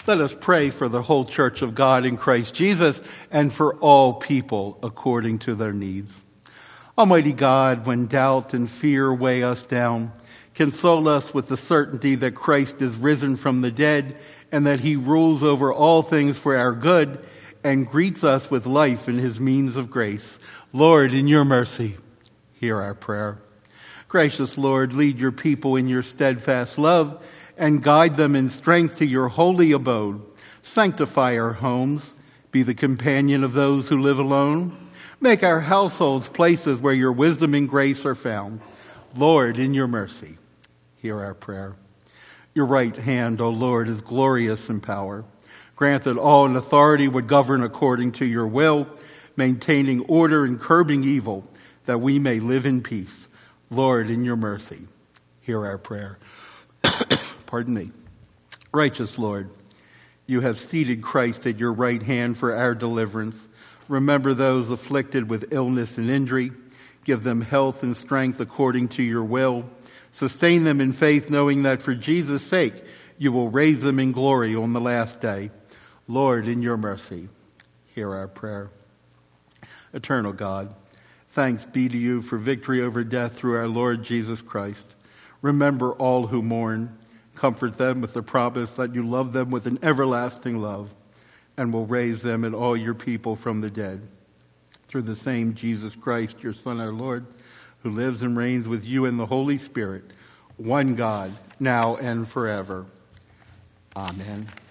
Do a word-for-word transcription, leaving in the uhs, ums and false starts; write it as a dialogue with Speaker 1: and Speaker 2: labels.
Speaker 1: Let us pray for the whole church of God in Christ Jesus and for all people according to their needs. Almighty God, when doubt and fear weigh us down, console us with the certainty that Christ is risen from the dead and that he rules over all things for our good and greets us with life in his means of grace. Lord, in your mercy, hear our prayer. Gracious Lord, lead your people in your steadfast love and guide them in strength to your holy abode. Sanctify our homes, be the companion of those who live alone. Make our households places where your wisdom and grace are found. Lord, in your mercy, hear our prayer. Your right hand, O Lord, is glorious in power. Grant that all in authority would govern according to your will, maintaining order and curbing evil, that we may live in peace. Lord, in your mercy, hear our prayer. Pardon me. Righteous Lord, you have seated Christ at your right hand for our deliverance. Remember those afflicted with illness and injury. Give them health and strength according to your will. Sustain them in faith, knowing that for Jesus' sake you will raise them in glory on the last day. Lord, in your mercy, hear our prayer. Eternal God, thanks be to you for victory over death through our Lord Jesus Christ. Remember all who mourn. Comfort them with the promise that you love them with an everlasting love and will raise them and all your people from the dead. Through the same Jesus Christ, your Son, our Lord, who lives and reigns with you in the Holy Spirit, one God, now and forever. Amen.